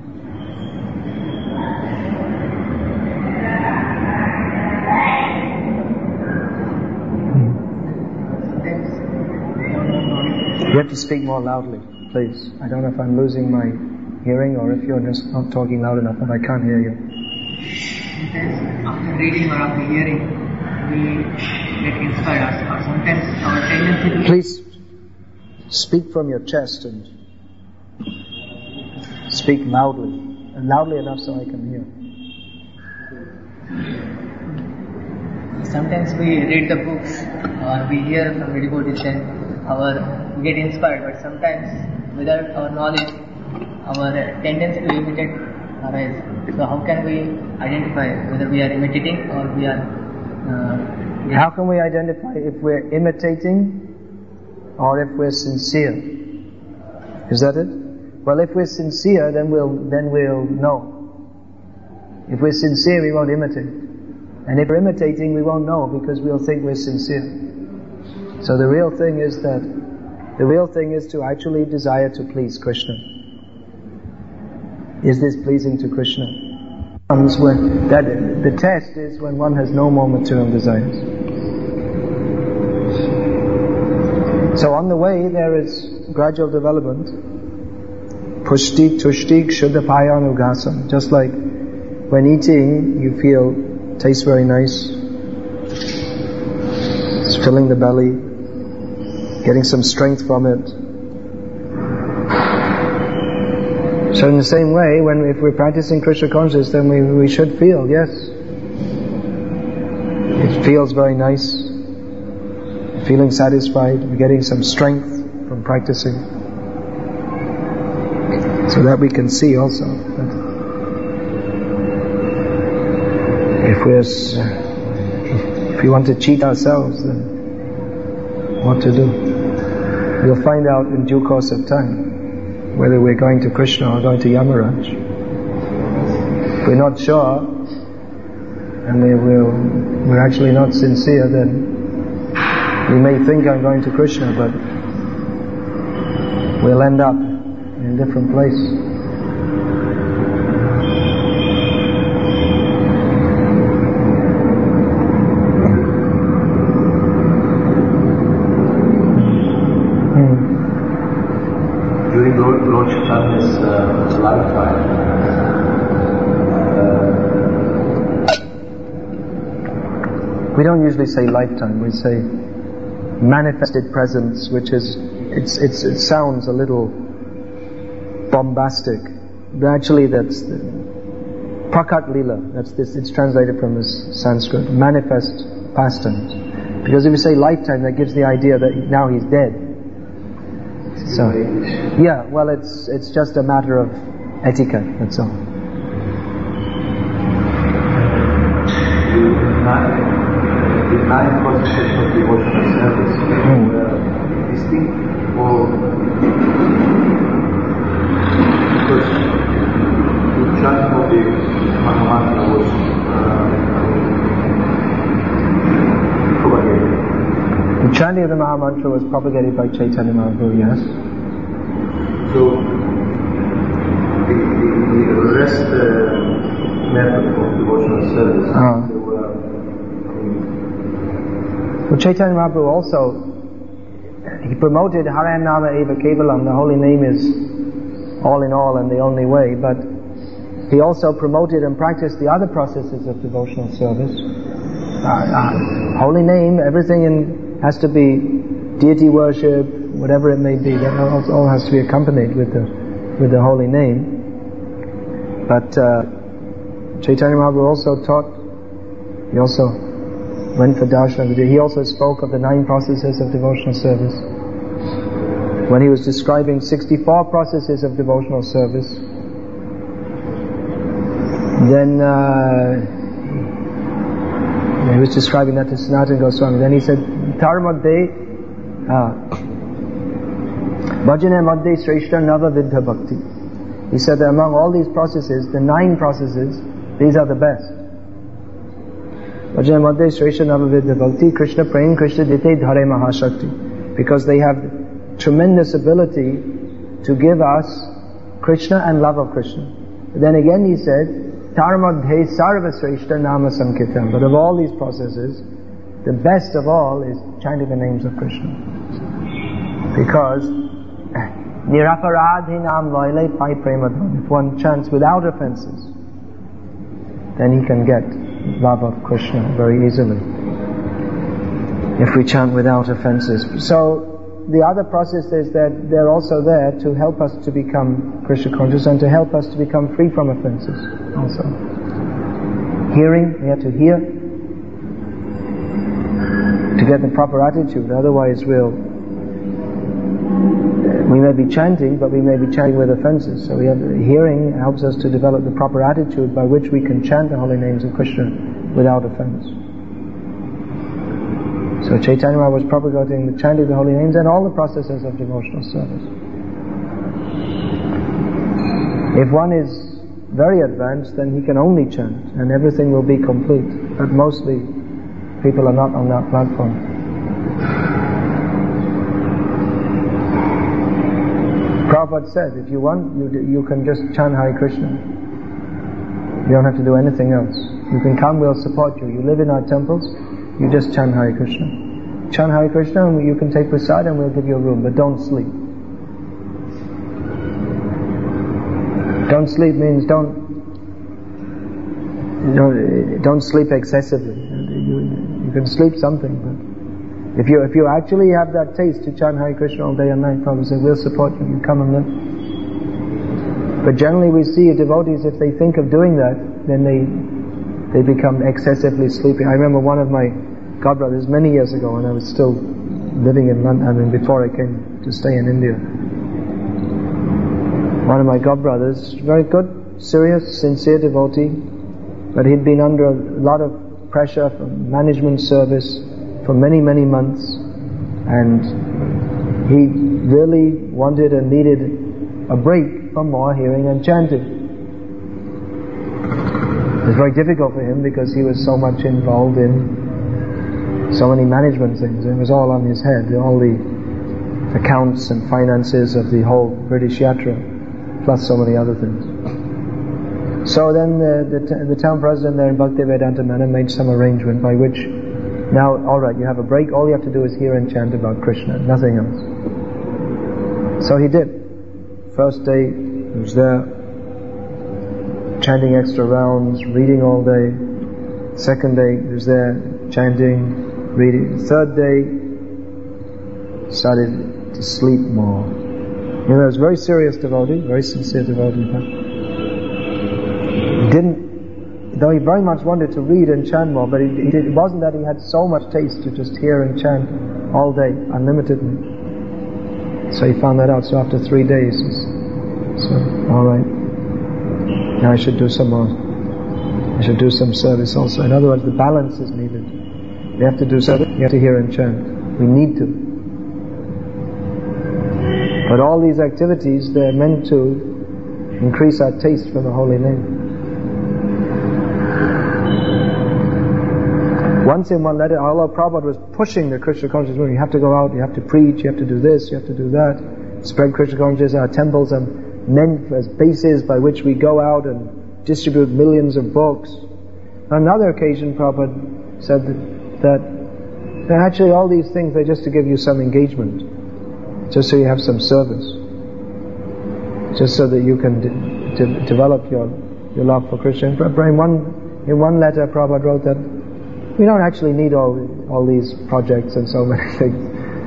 You have to speak more loudly. Please. I don't know if I'm losing my hearing or if you're just not talking loud enough, but I can't hear you. Sometimes after reading or after hearing, we get inspired, or sometimes our tendency to... Please speak from your chest and speak loudly, and loudly enough so I can hear. Sometimes we read the books or we hear from the devotees and our we get inspired, but sometimes without our knowledge, our tendency to imitate arises. So how can we identify whether we are imitating or we are... Uh, how can we identify if we're imitating or if we're sincere? Is that it? Well, if we're sincere, then we'll then we'll know. If we're sincere, we won't imitate. And if we're imitating, we won't know because we'll think we're sincere. So the real thing is that The real thing is to actually desire to please Krishna. Is this pleasing to Krishna? Comes when that the test is when one has no more material desires. So on the way there is gradual development. Pushti, tushti, kshuddhapayanugasam. Just like when eating, you feel tastes very nice. It's filling the belly. Getting some strength from it. So in the same way, when if we're practicing Krishna consciousness, then we, we should feel, yes, it feels very nice, feeling satisfied, we're getting some strength from practicing. So that we can see also that if we're if we want to cheat ourselves, then what to do. We'll find out in due course of time whether we're going to Krishna or going to Yamaraj. If we're not sure, and we will, we're actually not sincere, then we may think I'm going to Krishna, but we'll end up in a different place. During Lord Chaitanya's uh, lifetime, we don't usually say lifetime, we say manifested presence, which is, it's, it's, it sounds a little bombastic, but actually that's the Prakat Lila, that's this, it's translated from this Sanskrit, manifest pastimes. Because if you say lifetime, that gives the idea that now he's dead. So, yeah, well it's, it's just a matter of etiquette, that's all. The nine processes of devotional service Mm. were distinct, or because the chanting of the Mahamantra was uh, propagated. The chanting of the Mahamantra was propagated by Chaitanya Mahaprabhu, yes. So the, the, the rest uh, method of devotional service, Uh-huh. they were Well, Chaitanya Mahaprabhu also, he promoted Haram Nama Eva Kevalam, the holy name is all in all and the only way, but he also promoted and practiced the other processes of devotional service. Uh, uh, holy name, everything in, has to be deity worship, whatever it may be, that all, all has to be accompanied with the, with the holy name. But uh, Chaitanya Mahaprabhu also taught, he also went for darshana. He also spoke of the nine processes of devotional service. When he was describing sixty-four processes of devotional service, then uh, he was describing that to Sanatana Goswami. Then he said, Tar madde bhajane madde shreshta nava vidha bhakti. He said that among all these processes, the nine processes, these are the best. Bhajane madde shreshta nava vidha bhakti, Krishna praying, Krishna dite dhare mahashakti. Because they have tremendous ability to give us Krishna and love of Krishna. But then again he said, Tar madhe sarva shreshta nama sankirtan. But of all these processes, the best of all is chanting the names of Krishna. Because niraparadhinam loile pai premadhan. If one chants without offenses, then he can get love of Krishna very easily. If we chant without offenses. So the other processes, that they're also there to help us to become Krishna conscious and to help us to become free from offenses also. Hearing, we have to hear to get the proper attitude, otherwise we'll we may be chanting, but we may be chanting with offenses. So we have hearing helps us to develop the proper attitude by which we can chant the holy names of Krishna without offense. So Chaitanya Mahaprabhu was propagating the chanting of the holy names and all the processes of devotional service. If one is very advanced, then he can only chant and everything will be complete. But mostly people are not on that platform. Prabhupada said, if you want, you, you can just chant Hare Krishna. You don't have to do anything else. You can come, we'll support you. You live in our temples, you just chant Hare Krishna. Chant Hare Krishna and you can take prasad and we'll give you a room, but don't sleep. Don't sleep means don't, you know, don't sleep excessively. You, you can sleep something, but if you if you actually have that taste to chant Hare Krishna all day and night, Prabhupada said, we'll support you, you come and live. But generally we see devotees, if they think of doing that, then they they become excessively sleepy. I remember one of my godbrothers many years ago when I was still living in London, I mean before I came to stay in India. One of my godbrothers, very good, serious, sincere devotee, but he'd been under a lot of pressure from management service for many, many months. And he really wanted and needed a break from more hearing and chanting. It was very difficult for him because he was so much involved in so many management things. It was all on his head, all the accounts and finances of the whole British Yatra, plus so many other things. So then the, the, t- the town president there in Bhaktivedanta Manor made some arrangement by which, now, alright, you have a break, all you have to do is hear and chant about Krishna, nothing else. So he did. First day, he was there, chanting extra rounds, reading all day. Second day, he was there, chanting, reading. Third day, started to sleep more. You know, he was a very serious devotee, very sincere devotee. He didn't, though he very much wanted to read and chant more, but it, it wasn't that he had so much taste to just hear and chant all day, unlimitedly. So he found that out. So after three days, he said, alright, now I should do some more. I should do some service also. In other words, the balance is needed. You have to do service, you have to hear and chant. We need to. But all these activities, they're meant to increase our taste for the holy name. Once in one letter, although Prabhupada was pushing the Krishna consciousness movement, you have to go out, you have to preach, you have to do this, you have to do that, spread Krishna consciousness. Our temples are meant as bases by which we go out and distribute millions of books. On another occasion, Prabhupada said that, that, that actually all these things are just to give you some engagement, just so you have some service, just so that you can de- de- develop your your love for Krishna. In one in one letter, Prabhupada wrote that we don't actually need all all these projects and so many things.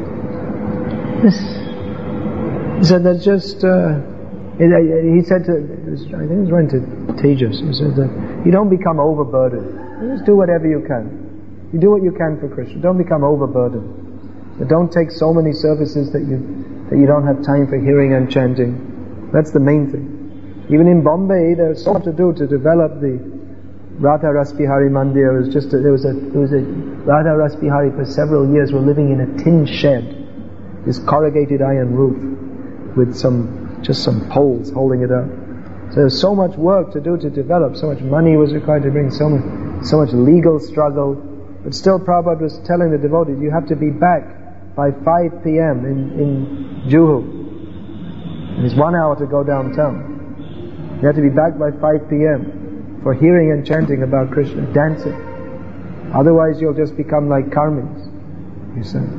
He said that just. Uh, he said to, I think it was written to Tejas, he said that you don't become overburdened. You just do whatever you can. You do what you can for Krishna. Don't become overburdened. But don't take so many services that you that you don't have time for hearing and chanting. That's the main thing. Even in Bombay, there's so much to do to develop the Radha Rasbihari Mandir. It was just a, there was a there was a Radha Rasbihari for several years were living in a tin shed, this corrugated iron roof with some just some poles holding it up. So there's so much work to do to develop. So much money was required to bring. So much so much legal struggle. But still, Prabhupada was telling the devotees, you have to be back by five p.m. in, in Juhu. And it's one hour to go downtown. You have to be back by five p.m. for hearing and chanting about Krishna, dancing. Otherwise you'll just become like karmis, he said.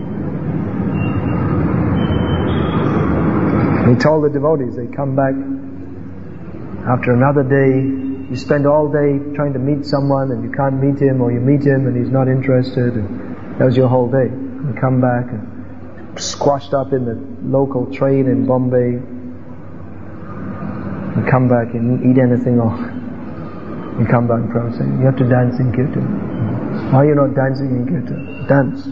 He told the devotees, they come back after another day. You spend all day trying to meet someone and you can't meet him, or you meet him and he's not interested, and that was your whole day. You come back and squashed up in the local train in Bombay. You come back and eat anything or you come back and Prabhupada saying, you have to dance in Kirtan. Why are you not dancing in Kirtan? Dance.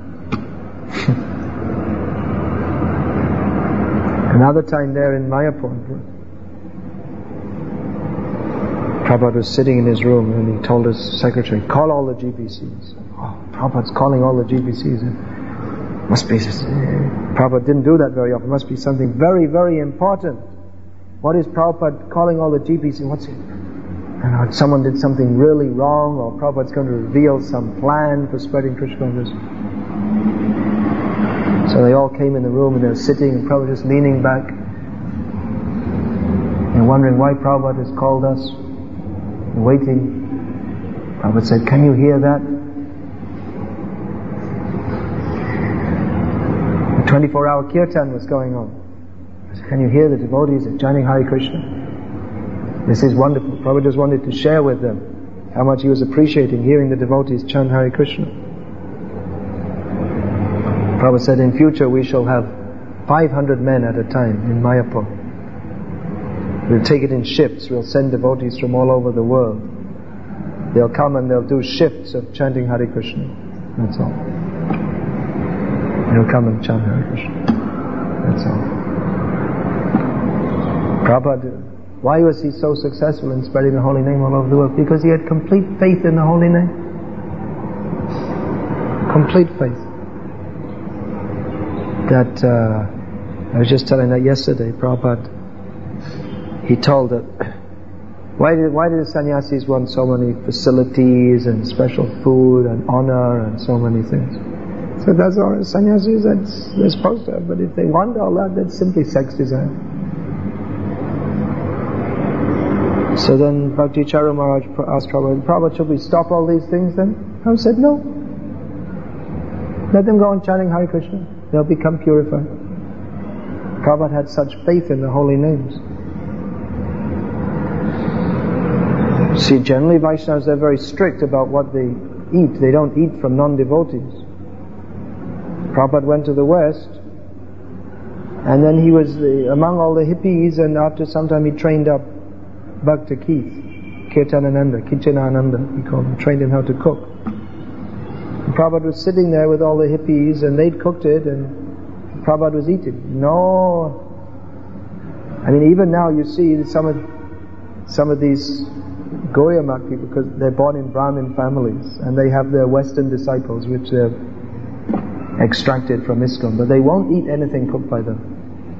Another time there in Mayapur, Prabhupada was sitting in his room and he told his secretary, call all the G B Cs. Oh, Prabhupada's calling all the G B Cs. Must be, Prabhupada didn't do that very often. Must be something very, very important. What is Prabhupada calling all the G B Cs? What's it? And someone did something really wrong, or Prabhupada's going to reveal some plan for spreading Krishna consciousness. So they all came in the room and they were sitting, and Prabhupada just leaning back and wondering why Prabhupada has called us, and waiting. Prabhupada said, can you hear that? The twenty-four hour kirtan was going on. I said, can you hear the devotees chanting Hare Krishna? This is wonderful. Prabhupada just wanted to share with them how much he was appreciating hearing the devotees chant Hare Krishna. Prabhupada said, in future we shall have five hundred men at a time in Mayapur. We'll take it in shifts. We'll send devotees from all over the world. They'll come and they'll do shifts of chanting Hare Krishna. That's all. They'll come and chant Hare Krishna. That's all. Prabhupada, why was he so successful in spreading the holy name all over the world? Because he had complete faith in the holy name. Complete faith. that uh, I was just telling that yesterday. Prabhupada, he told that why did why did the sannyasis want so many facilities and special food and honor and so many things? So that's all sannyasis, that's they're supposed to have. But if they want all that, that's simply sex desire. So then Bhakti Charu Maharaj asked Prabhupada, Prabhupada, should we stop all these things then? Prabhupada said, no. Let them go on chanting Hare Krishna. They'll become purified. Prabhupada had such faith in the holy names. See, generally Vaishnavas, they're very strict about what they eat. They don't eat from non-devotees. Prabhupada went to the West, and then he was the, among all the hippies, and after some time he trained up Bhakta Keith, Kirtanananda, Kichanananda, he called him, trained him how to cook. And Prabhupada was sitting there with all the hippies, and they'd cooked it, and Prabhupada was eating. No, I mean, even now you see some of some of these Gauriya Math people, because they're born in Brahmin families, and they have their Western disciples, which they're extracted from ISKCON, but they won't eat anything cooked by them.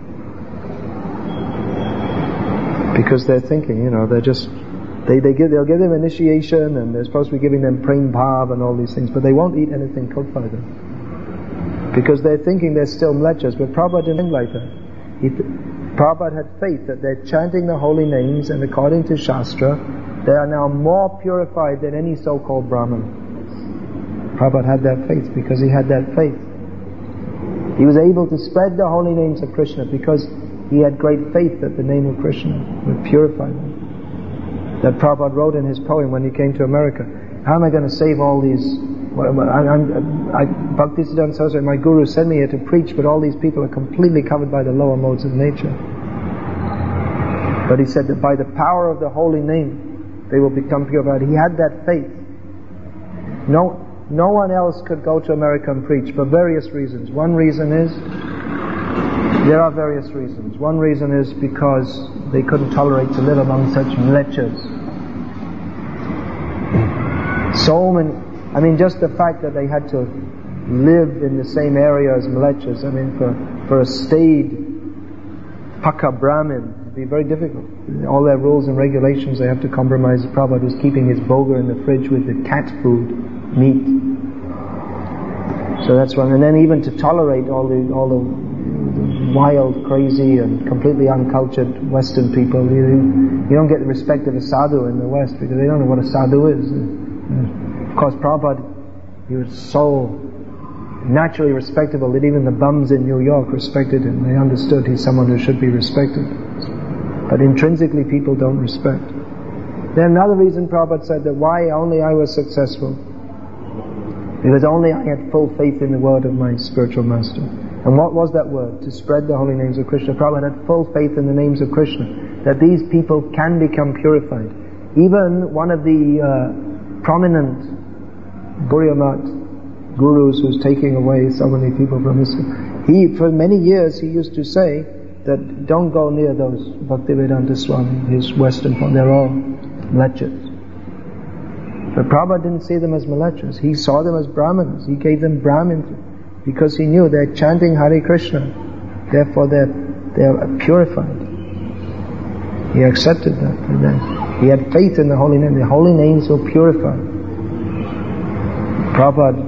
Because they're thinking, you know, they're just, they, they give, they'll give them initiation, and they're supposed to be giving them prem bhav and all these things, but they won't eat anything cooked by them. Because they're thinking they're still mlechas, but Prabhupada didn't think like that. He, Prabhupada had faith that they're chanting the holy names, and according to Shastra, they are now more purified than any so-called Brahman. Prabhupada had that faith. Because he had that faith, he was able to spread the holy names of Krishna, because he had great faith that the name of Krishna would purify them. That Prabhupada wrote in his poem when he came to America, how am I going to save all these, I, I'm, I, Bhaktisiddhanta Saraswati, my guru, sent me here to preach, but all these people are completely covered by the lower modes of nature. But he said that by the power of the holy name, they will become purified. He had that faith. No, no one else could go to America and preach for various reasons. One reason is, there are various reasons. One reason is because they couldn't tolerate to live among such mlechas. So many, I mean, just the fact that they had to live in the same area as mlechas, I mean, for, for a staid Paka Brahmin, it'd be very difficult. All their rules and regulations, they have to compromise. Prabhupada was keeping his boga in the fridge with the cat food, meat. So that's one. And then even to tolerate all the all the wild, crazy, and completely uncultured Western people, you, you don't get the respect of a sadhu in the West, because they don't know what a sadhu is. Of course, Prabhupada, he was so naturally respectable that even the bums in New York respected him. They understood he's someone who should be respected. But intrinsically people don't respect. Then another reason Prabhupada said that why only I was successful, because only I had full faith in the word of my spiritual master. And what was that word? To spread the holy names of Krishna. Prabhupada had full faith in the names of Krishna, that these people can become purified. Even one of the uh, prominent Gauriya Math gurus who's taking away so many people from ISKCON, he, for many years, he used to say that don't go near those Bhaktivedanta Swami, his Western form, they're all mlechas. But Prabhupada didn't see them as mlechas. He saw them as Brahmanas. He gave them Brahmin because he knew they're chanting Hare Krishna, therefore they're, they're purified. He accepted that. And then he had faith in the holy name. The holy names will purify. Prabhupada,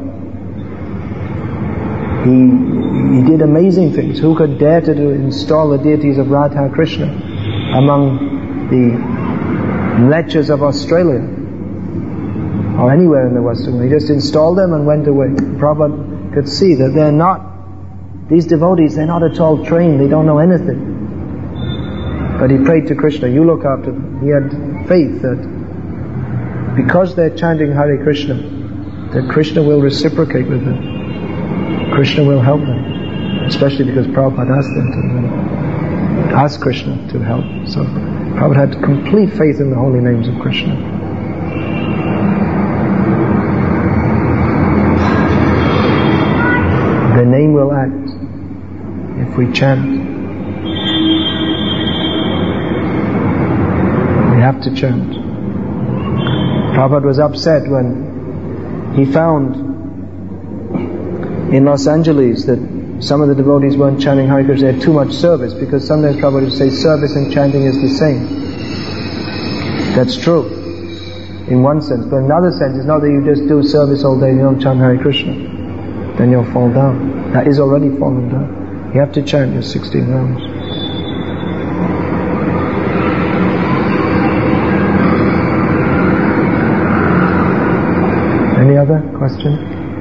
He, he did amazing things. Who could dare to do, install the deities of Radha Krishna among the mlechas of Australia or anywhere in the Western world? He just installed them and went away. Prabhupada could see that they're not, these devotees, they're not at all trained, they don't know anything. But he prayed to Krishna, you look after them. He had faith that because they're chanting Hare Krishna, that Krishna will reciprocate with them. Krishna will help them, especially because Prabhupada asked them to ask Krishna to help. So Prabhupada had complete faith in the holy names of Krishna. The name will act if we chant. We have to chant. Prabhupada was upset when he found in Los Angeles that some of the devotees weren't chanting Hare Krishna, they had too much service, because sometimes Prabhupada would say service and chanting is the same. That's true, in one sense. But in another sense, it's not that you just do service all day and you don't chant Hare Krishna. Then you'll fall down. That is already fallen down. You have to chant your sixteen rounds. Any other question?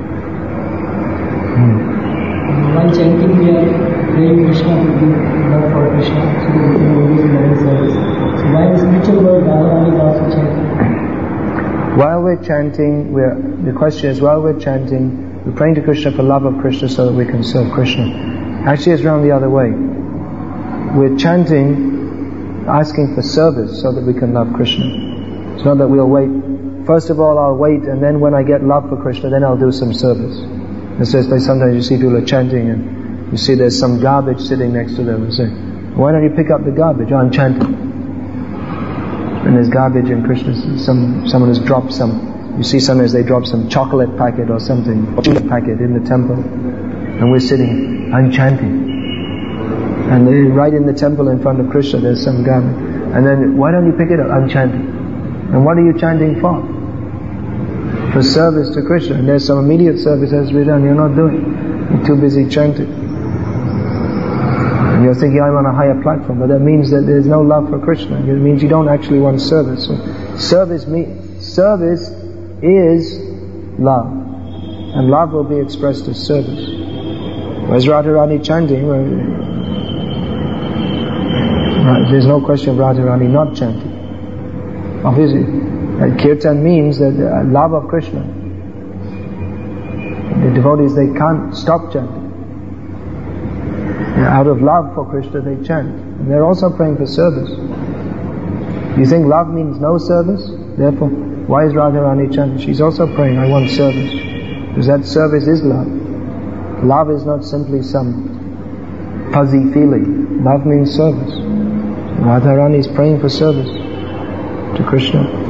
Hmm. While chanting, we are praying Krishna to give love for Krishna, so we can always learn service. So while the spiritual world, Radharani is also chanting. While we're chanting, we're, the question is, while we're chanting, we're praying to Krishna for love of Krishna so that we can serve Krishna. Actually, it's round the other way. We're chanting, asking for service so that we can love Krishna. It's not that we'll wait. First of all, I'll wait, and then when I get love for Krishna, then I'll do some service. It's just like sometimes you see people are chanting and you see there's some garbage sitting next to them and say, why don't you pick up the garbage? Oh, I'm chanting. And there's garbage in Krishna's, some, someone has dropped some, you see sometimes they drop some chocolate packet or something, chocolate packet in the temple, and we're sitting, I'm chanting. And they, right in the temple in front of Krishna there's some garbage. And then, why don't you pick it up? I'm chanting. And what are you chanting for? For service to Krishna. And there's some immediate service has to be done. You're not doing. You're too busy chanting. And you're thinking, I'm on a higher platform. But that means that there's no love for Krishna. It means you don't actually want service. So service, me, service is love. And love will be expressed as service. Whereas Radharani chanting, well, there's no question of Radharani not chanting. Obviously, uh, kirtan means that uh, love of Krishna. The devotees, they can't stop chanting. Out of love for Krishna, they chant. And they're also praying for service. You think love means no service? Therefore, why is Radharani chanting? She's also praying, I want service. Because that service is love. Love is not simply some fuzzy feeling. Love means service. Radharani is praying for service to Krishna.